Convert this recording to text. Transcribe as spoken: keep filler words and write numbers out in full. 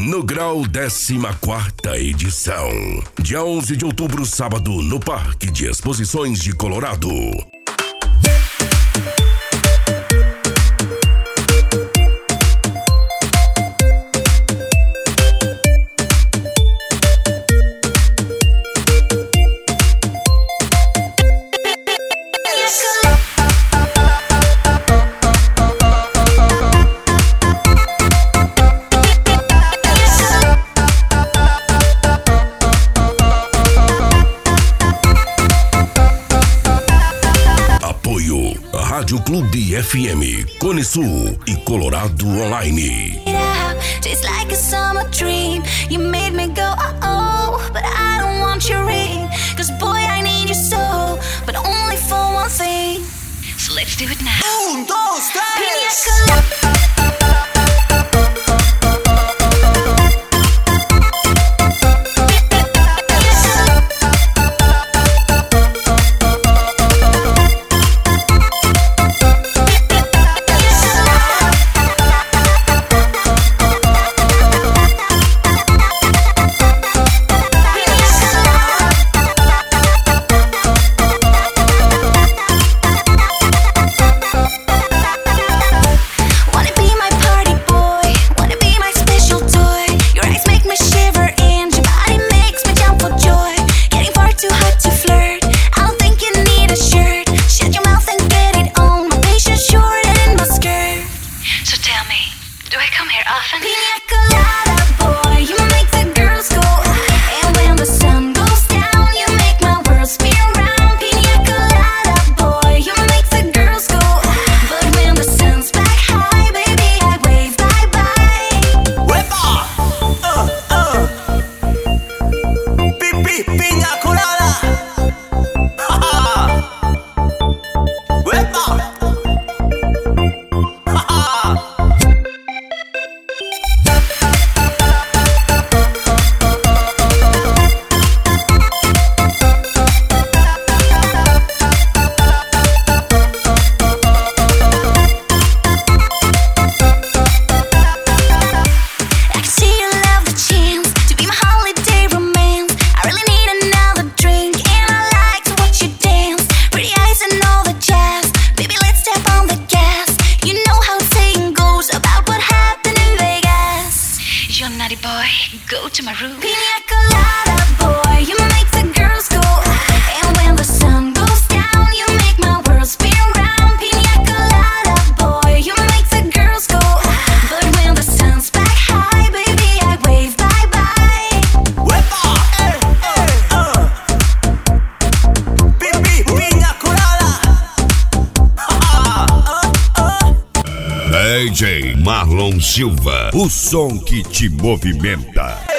No Grau, décima quarta edição. Dia onze de outubro, sábado, no Parque de Exposições de Colorado. Rádio Clube F M, Cone Sul e Colorado Online. Tastes like a summer dream. You made me go oh, but I don't want your ring. Cause boy I need you so, but only for one thing. So let's do it now. Un, dos, tres. Go to my room. Pina colada, boy, you make the girls go. And when the sun goes down, you make my world spin round. Pina colada, boy, you make the girls go. But when the sun's back high, baby, I wave bye bye. Wepa, eh, eh, uh. Pipi, pina colada. uh, uh. D J Marlon Silva, o som que te movimenta.